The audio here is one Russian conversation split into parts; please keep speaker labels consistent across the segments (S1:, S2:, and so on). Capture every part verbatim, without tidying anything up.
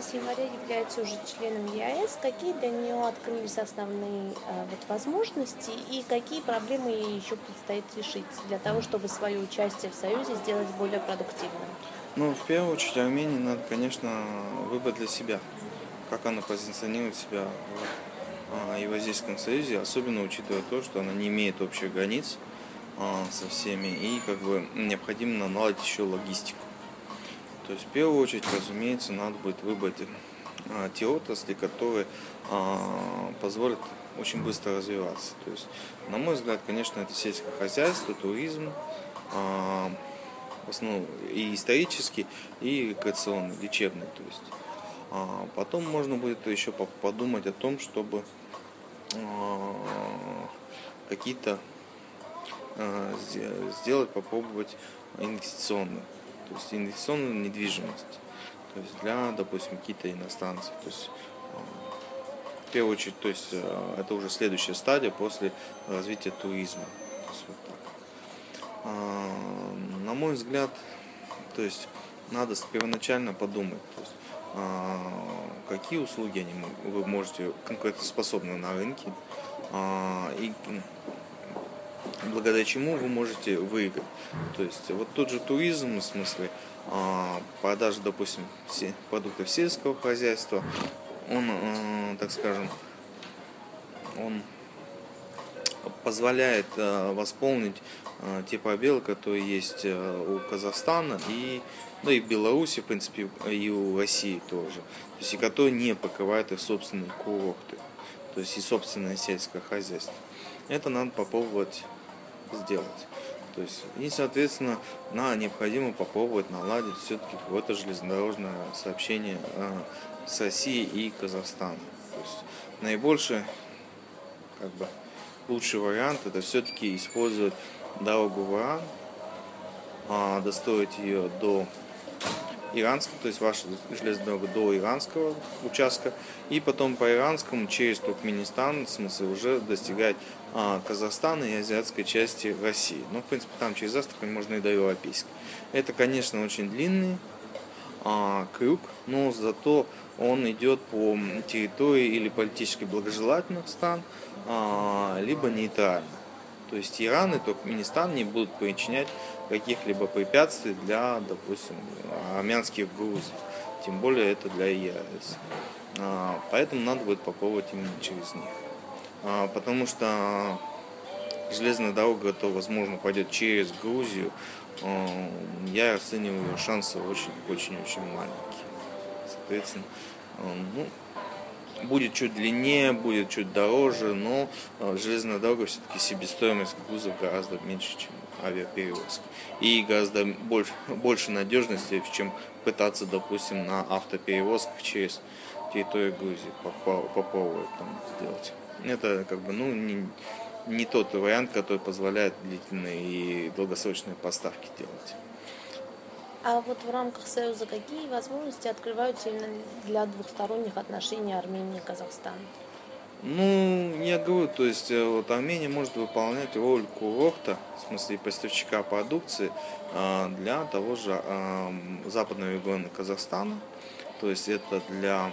S1: с января является уже членом ЕАЭС. Какие для нее открылись основные а, вот, возможности и какие проблемы ей еще предстоит решить для того, чтобы свое участие в Союзе сделать более продуктивным?
S2: Ну, в первую очередь, Армении надо, конечно, выбрать для себя, как она позиционирует себя в а, Евразийском Союзе, особенно учитывая то, что она не имеет общих границ а, со всеми, и как бы необходимо наладить еще логистику. То есть, в первую очередь, разумеется, надо будет выбрать а, те отрасли, которые а, позволят очень быстро развиваться. То есть, на мой взгляд, конечно, это сельское хозяйство, туризм, а, в основном и исторический, и рекреационный, лечебный. То есть. А потом можно будет еще подумать о том, чтобы а, какие-то а, сделать, попробовать инвестиционную, то есть инвестиционную недвижимость, то есть для, допустим, каких-то иностранцев. То есть, в первую очередь, то есть это уже следующая стадия после развития туризма. То есть, вот так. А, на мой взгляд, то есть надо первоначально подумать, то есть, а, какие услуги они, вы можете конкурентоспособны на рынке, а, и благодаря чему вы можете выиграть. То есть вот тот же туризм, в смысле а, продажи, допустим, продуктов сельского хозяйства, он, а, так скажем, он позволяет а, восполнить а, те пробелы, которые есть а, у Казахстана и, ну, и в Беларуси, в принципе, и у России тоже. То есть и которые не покрывают их собственные курорты, то есть и собственное сельское хозяйство. Это надо попробовать сделать. То есть, и, соответственно, нам необходимо попробовать наладить все-таки какое-то железнодорожное сообщение а, с Россией и Казахстаном. То есть наибольший, как бы, лучший вариант это все-таки использовать дорогу в Иран, а, достроить ее до иранского, то есть ваша железная дорога до иранского участка, и потом по иранскому через Туркменистан, в смысле, уже достигать а, Казахстана и азиатской части России. Ну, в принципе, там через Астрахань можно и до европейской. Это, конечно, очень длинный а, крюк, но зато он идет по территории или политически благожелательных стран, а, либо нейтральных. То есть Иран и Туркменистан не будут причинять каких-либо препятствий для, допустим, армянских грузов. Тем более это для ЕАЭС. Поэтому надо будет попробовать именно через них. Потому что железная дорога, то, возможно, пойдет через Грузию. Я оцениваю шансы очень-очень-очень маленькие. Соответственно, ну, будет чуть длиннее, будет чуть дороже, но железная дорога все-таки себестоимость грузов гораздо меньше, чем авиаперевозки. И гораздо больше, больше надежности, чем пытаться, допустим, на автоперевозках через территорию Грузии попробовать там сделать. Это как бы, ну, не, не тот вариант, который позволяет длительные и долгосрочные поставки делать.
S1: А вот в рамках Союза какие возможности открываются именно для двухсторонних отношений Армении и Казахстана?
S2: Ну, я говорю, то есть вот Армения может выполнять роль курорта, в смысле поставщика продукции для того же западного региона Казахстана. То есть это для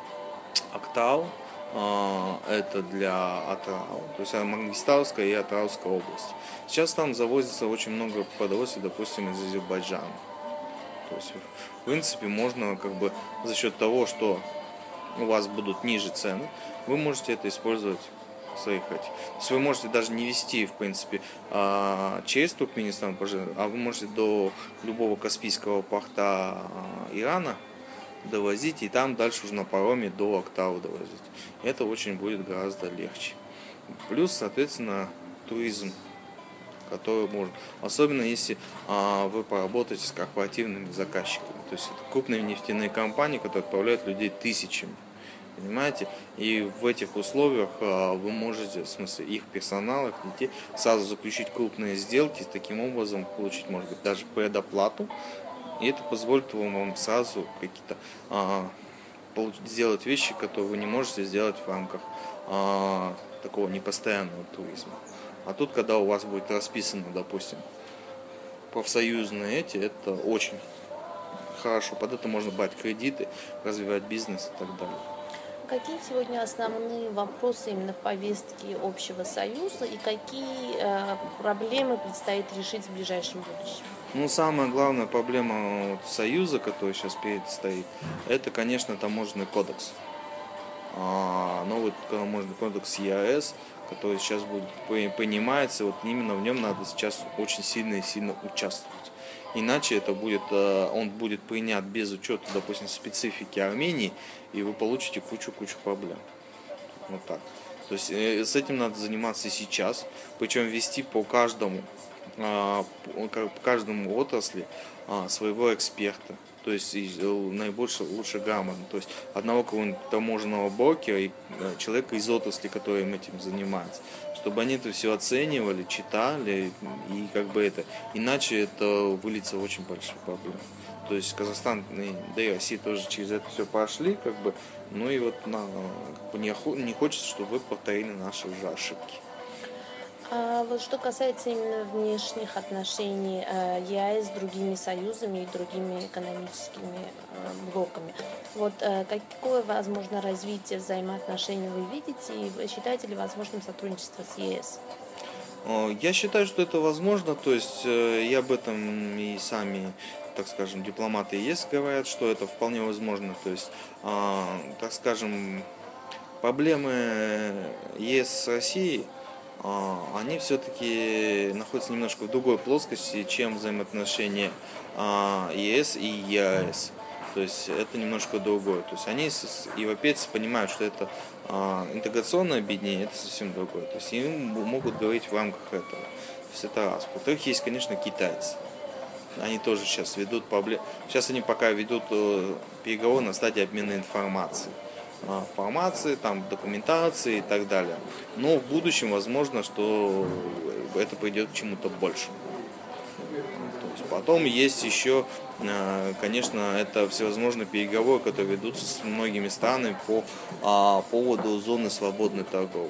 S2: Актау, это для Атырау, то есть Мангистауская и Атырауская область. Сейчас там завозится очень много продовольствия, допустим, из Азербайджана. То есть, в принципе, можно как бы за счет того, что у вас будут ниже цены, вы можете это использовать в своих этих. То есть вы можете даже не везти, в принципе, через Туркменистан, а вы можете до любого Каспийского порта Ирана довозить, и там дальше уже на пароме до Актау довозить. Это очень будет гораздо легче. Плюс, соответственно, туризм, который можно, особенно если а, вы поработаете с корпоративными заказчиками, то есть это крупные нефтяные компании, которые отправляют людей тысячами, понимаете, и в этих условиях а, вы можете, в смысле, их персонал, их детей, сразу заключить крупные сделки, таким образом получить, может быть, даже предоплату, и это позволит вам сразу какие-то а, сделать вещи, которые вы не можете сделать в рамках а, такого непостоянного туризма. А тут, когда у вас будет расписано, допустим, профсоюзные эти, это очень хорошо, под это можно брать кредиты, развивать бизнес и так далее.
S1: Какие сегодня основные вопросы именно в повестке общего союза и какие э, проблемы предстоит решить в ближайшем будущем?
S2: Ну, самая главная проблема вот союза, которая сейчас перед стоит, это, конечно, таможенный кодекс. А, новый таможенный кодекс ЕАЭС, который сейчас будет принимается, вот именно в нем надо сейчас очень сильно и сильно участвовать. Иначе это будет, он будет принят без учета, допустим, специфики Армении, и вы получите кучу-кучу проблем. Вот так. То есть с этим надо заниматься сейчас, причем вести по каждому, по каждому отрасли своего эксперта. То есть наибольше лучше грамотно. То есть одного какого-нибудь таможенного брокера и человека из отрасли, который этим занимается. Чтобы они это все оценивали, читали, и как бы это. Иначе это выльется в очень большие проблемы. То есть Казахстан, да и Россия тоже через это все прошли, как бы, ну и вот на, как бы не, не хочется, чтобы вы повторили наши уже ошибки.
S1: А вот что касается именно внешних отношений э, ЕАЭС с другими союзами и другими экономическими э, блоками, вот э, какое возможно развитие взаимоотношений вы видите и считаете ли возможным сотрудничество с ЕС?
S2: Я считаю, что это возможно, то есть э, и об этом и сами, так скажем, дипломаты ЕС говорят, что это вполне возможно, то есть, э, так скажем, проблемы ЕС с Россией, они все-таки находятся немножко в другой плоскости, чем взаимоотношения ЕС и ЕАЭС. То есть это немножко другое. То есть они, европейцы, понимают, что это интеграционное объединение, это совсем другое. То есть им могут говорить в рамках этого. То есть это раз. Во-вторых, есть, конечно, китайцы. Они тоже сейчас ведут проблемы. Сейчас они пока ведут переговоры на стадии обмена информацией. Информации, там, документации и так далее. Но в будущем возможно, что это придет к чему-то большему. То есть потом есть еще, конечно, это всевозможные переговоры, которые ведутся с многими странами по а, поводу зоны свободной торговли.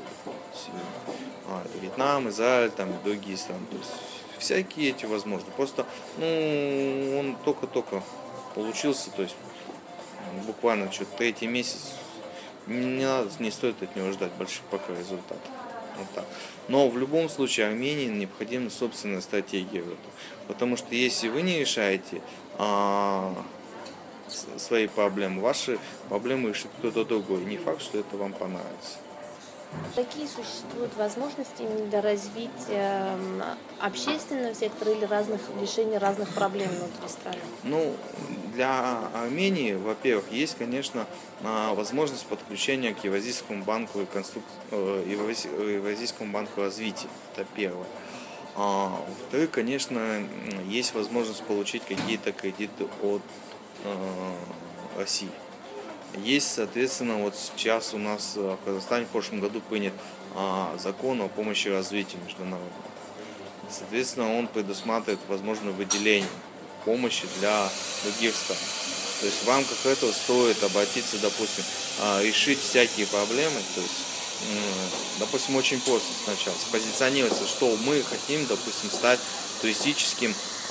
S2: А, это Вьетнам, Израиль, там, и другие страны. То есть всякие эти возможны. Просто ну, он только-только получился, то есть буквально что-то третий месяц. Не, надо, не стоит от него ждать больших пока результатов. Вот так. Но в любом случае Армении необходима собственная стратегия в этом. Потому что если вы не решаете а, свои проблемы, ваши проблемы решит кто-то другой. Не факт, что это вам понравится.
S1: Какие существуют возможности именно для развития общественного сектора или разных решений разных проблем внутри страны?
S2: Ну, для Армении, во-первых, есть, конечно, возможность подключения к Евразийскому банку и конструк... Евразийскому банку развития. Это первое. А, во-вторых, конечно, есть возможность получить какие-то кредиты от э, России. Есть, соответственно, вот сейчас у нас в Казахстане в прошлом году принят а, закон о помощи развитию международного. Соответственно, он предусматривает возможное выделение помощи для других стран. То есть в рамках этого стоит обратиться, допустим, а, решить всякие проблемы. То есть, допустим, очень просто сначала спозиционироваться, что мы хотим, допустим, стать туристическим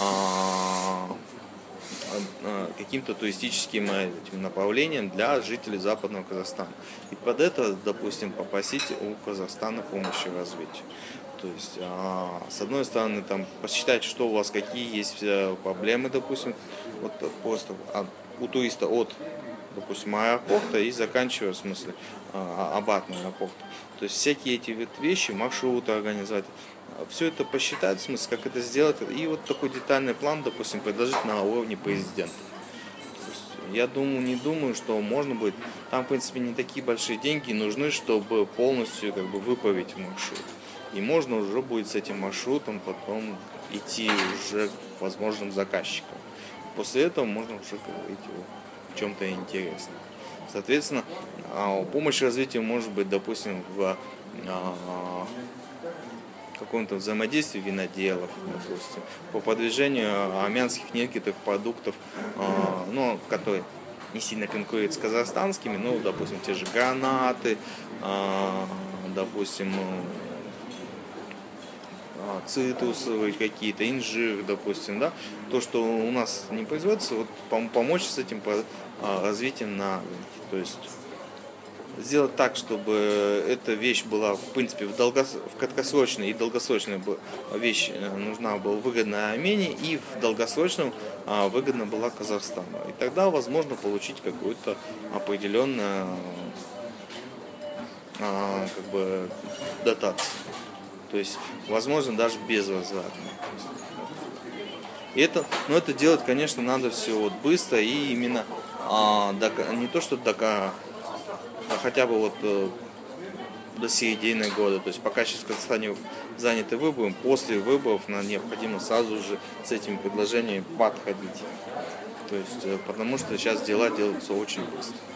S2: а, каким-то туристическим этим направлением для жителей Западного Казахстана. И под это, допустим, попросить у Казахстана помощи развитию. То есть, а, с одной стороны, там, посчитать, что у вас какие есть проблемы, допустим, вот просто от, у туриста от, допустим, аэропорта и заканчивая, в смысле, а, обратно аэропорта. То есть всякие эти вещи, маршруты организовать. Все это посчитать, в смысле, как это сделать, и вот такой детальный план, допустим, предложить на уровне президента. Я думаю, не думаю, что можно будет. Там, в принципе, не такие большие деньги нужны, чтобы полностью как бы выправить маршрут. И можно уже будет с этим маршрутом потом идти уже к возможным заказчикам. После этого можно уже говорить о чем-то интересном. Соответственно, помощь развитию может быть, допустим, в каком-то взаимодействии виноделов, допустим, по продвижению армянских некоторых продуктов, ну, которые не сильно конкурируют с казахстанскими, ну, допустим, те же гранаты, допустим, цитрусовые какие-то, инжир, допустим, да, то, что у нас не производится, вот пом- помочь с этим по- а, развитием на рынке. То есть сделать так, чтобы эта вещь была, в принципе, в, долгос... в краткосрочной и долгосрочной б- вещь э, нужна была выгодная Армении, и в долгосрочном а, выгодна была Казахстану. И тогда возможно получить какую-то определенную а, как бы дотацию. То есть, возможно, даже безвозвратно. И это, но это делать, конечно, надо все вот быстро и именно а, до, не то, что до, а хотя бы вот э, до середины года. То есть пока сейчас в Казахстане заняты выбором, после выборов нам необходимо сразу же с этими предложениями подходить. То есть, э, потому что сейчас дела делаются очень быстро.